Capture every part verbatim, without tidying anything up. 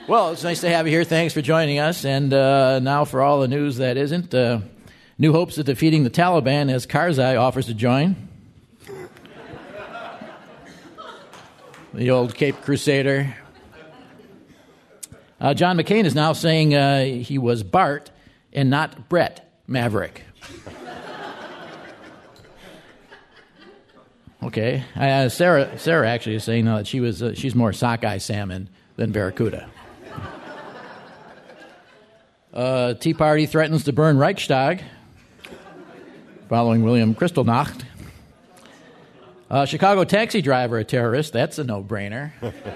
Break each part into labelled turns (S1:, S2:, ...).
S1: Well, it's nice to have you here. Thanks for joining us. And uh, now for all the news that isn't. Uh, new hopes of defeating the Taliban as Karzai offers to join. The old Cape Crusader. Uh, John McCain is now saying uh, he was Bart and not Brett Maverick. Okay. Uh, Sarah Sarah actually is saying uh, that she was uh, she's more sockeye salmon than barracuda. Uh, Tea Party threatens to burn Reichstag following William Kristallnacht. Uh, Chicago taxi driver a terrorist. That's a no-brainer.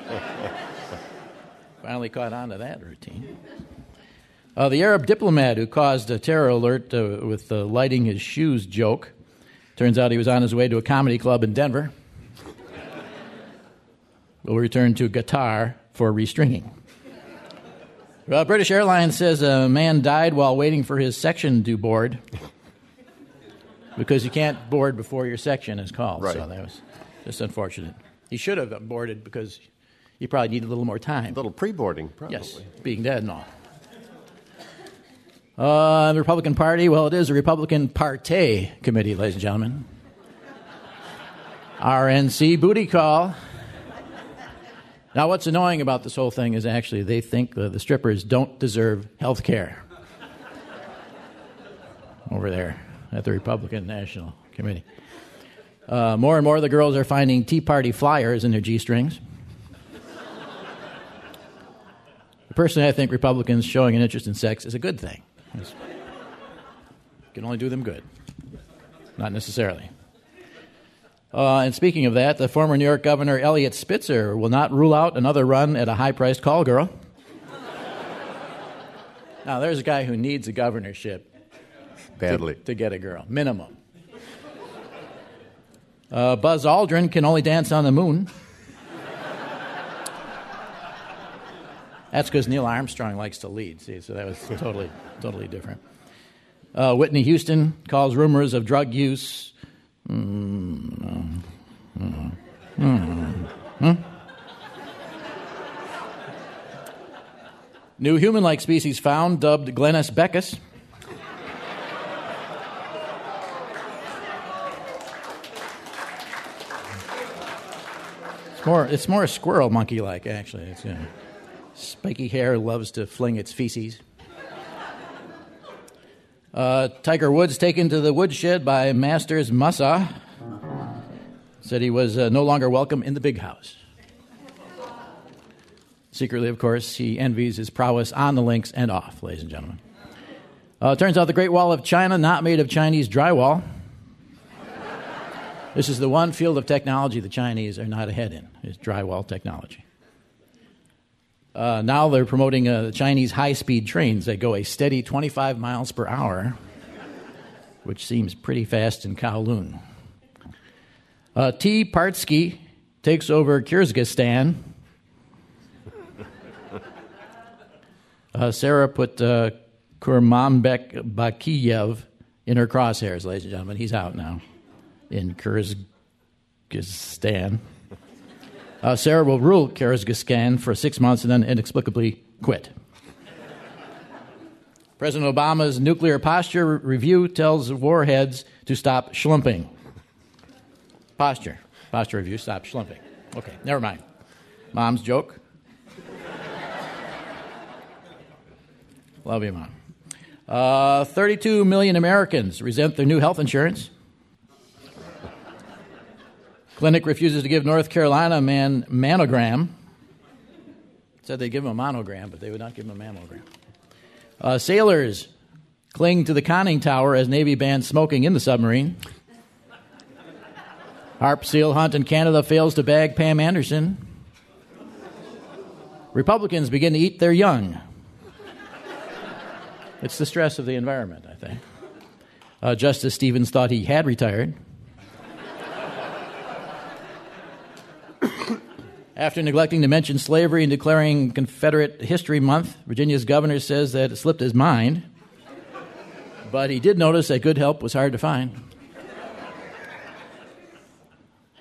S1: Finally caught on to that routine. Uh, the Arab diplomat who caused a terror alert uh, with the lighting his shoes joke. Turns out he was on his way to a comedy club in Denver. We'll return to Qatar for restringing. Well, British Airlines says a man died while waiting for his section to board because you can't board before your section is called.
S2: Right.
S1: So that was just unfortunate. He should have boarded because he probably needed a little more time.
S2: A little pre-boarding, probably.
S1: Yes, being dead and all. Uh, the Republican Party, well, it is a Republican Party committee, ladies and gentlemen. R N C booty call. Now, what's annoying about this whole thing is actually they think the, the strippers don't deserve health care over there at the Republican National Committee. Uh, more and more of the girls are finding Tea Party flyers in their G-strings. Personally, I think Republicans showing an interest in sex is a good thing. It can only do them good. Not necessarily. Uh, and speaking of that, the former New York Governor Eliot Spitzer will not rule out another run at a high-priced call girl. Now, there's a guy who needs a governorship
S2: badly
S1: to, to get a girl, minimum. Uh, Buzz Aldrin can only dance on the moon. That's because Neil Armstrong likes to lead, see, so that was totally, totally different. Uh, Whitney Houston calls rumors of drug use. Mm, mm, mm, mm. New human-like species found, dubbed Glennis Beckus. It's more, it's more squirrel monkey-like, actually. It's, you know, spiky hair, loves to fling its feces. Uh, Tiger Woods taken to the woodshed by Masters Massa. Said he was uh, no longer welcome in the big house. Secretly, of course, he envies his prowess on the links and off, ladies and gentlemen. Uh, turns out the Great Wall of China, not made of Chinese drywall. This is the one field of technology the Chinese are not ahead in, is drywall technology. Uh, now they're promoting uh, the Chinese high-speed trains that go a steady twenty-five miles per hour, which seems pretty fast in Kowloon. Uh, T. Partsky takes over Kyrgyzstan. Uh, Sarah put uh, Kurmanbek Bakiyev in her crosshairs, ladies and gentlemen. He's out now in Kyrgyzstan. Uh, Sarah will rule Kyrgyzstan for six months and then inexplicably quit. President Obama's nuclear posture review tells warheads to stop schlumping. Posture. Posture review, stop schlumping. Okay, never mind. Mom's joke. Love you, Mom. Uh, thirty-two million Americans resent their new health insurance. Clinic refuses to give North Carolina man mammogram. Said they'd give him a monogram, but they would not give him a mammogram. Uh, sailors cling to the conning tower as Navy bans smoking in the submarine. Harp seal hunt in Canada fails to bag Pam Anderson. Republicans begin to eat their young. It's the stress of the environment, I think. Uh, Justice Stevens thought he had retired. After neglecting to mention slavery and declaring Confederate History Month, Virginia's governor says that it slipped his mind. But he did notice that good help was hard to find.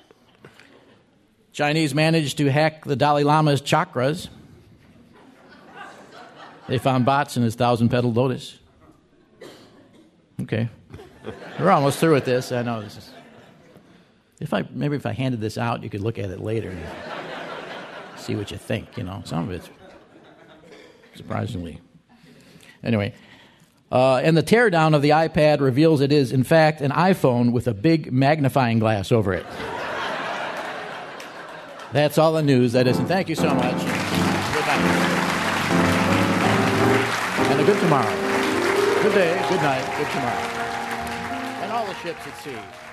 S1: Chinese managed to hack the Dalai Lama's chakras. They found bots in his thousand-petaled lotus. Okay. We're almost through with this. I know this is... If I maybe if I handed this out, you could look at it later and see what you think, you know. Some of it's surprisingly. Anyway, uh, and the teardown of the iPad reveals it is, in fact, an iPhone with a big magnifying glass over it. That's all the news that is, and thank you so much. Good night. And a good tomorrow. Good day, good night, good tomorrow. And all the ships at sea.